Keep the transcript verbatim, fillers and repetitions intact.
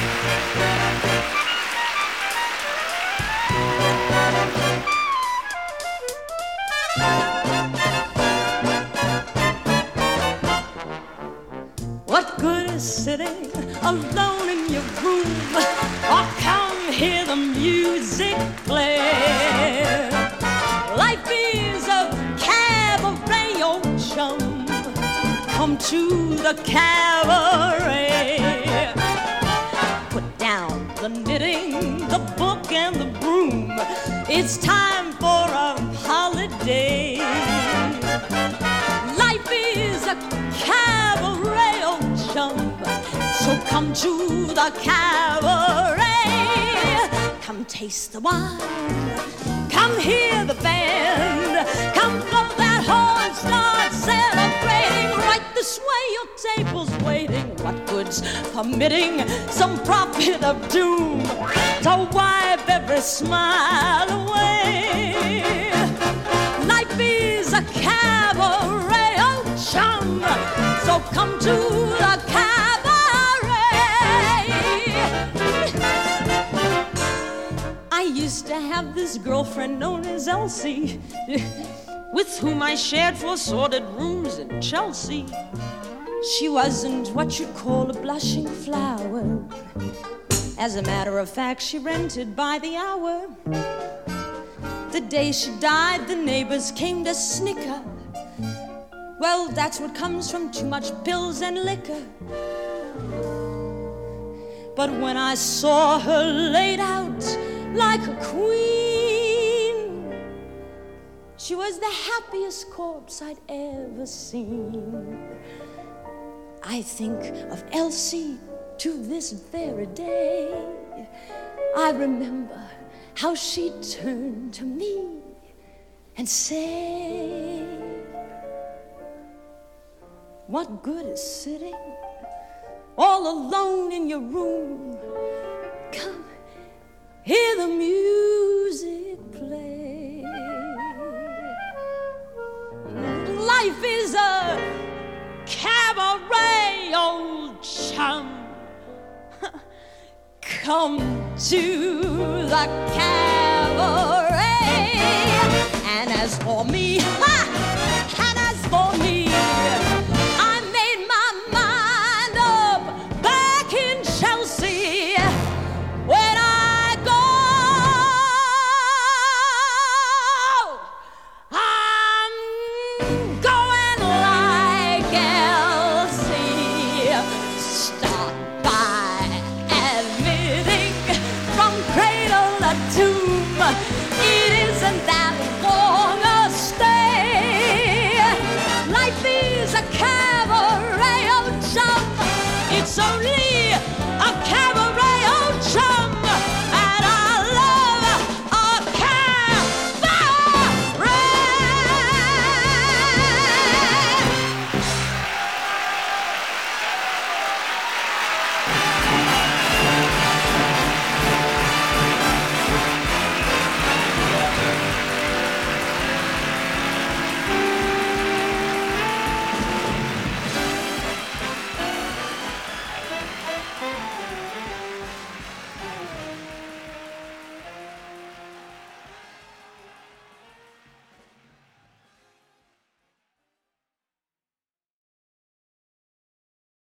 What good is sitting alone in your room? Or come hear the music play. Life is a cabaret, oh chum. Come to the cabaret. Put down the knitting, the book and the broom. It's time for a holiday. Life is a cabaret, oh chum. So come to the cabaret. Come taste the wine. Come hear the band. Come blow that horn, start celebrating. Right this way, your table's waiting. What good's permitting some prophet of doom to wipe every smile away? Life is a cabaret, oh chum. So come to the cabaret. I used to have this girlfriend known as Elsie, with whom I shared four sordid rooms in Chelsea. She wasn't what you'd call a blushing flower. As a matter of fact, she rented by the hour. The day she died, the neighbors came to snicker. Well, that's what comes from too much pills and liquor. But when I saw her laid out like a queen, she was the happiest corpse I'd ever seen. I think of Elsie to this very day. I remember how she turned to me and said, what good is sitting all alone in your room? Come, hear the music play. Life is a cabaret, old chum. Come to the cabaret. And as for me, ha! And as for me, I made my mind up back in Chelsea. When I go, I'm going like Elsie. Start by admitting from cradle to tomb, it isn't that long a stay. Life is a cabaret, oh chum. It's only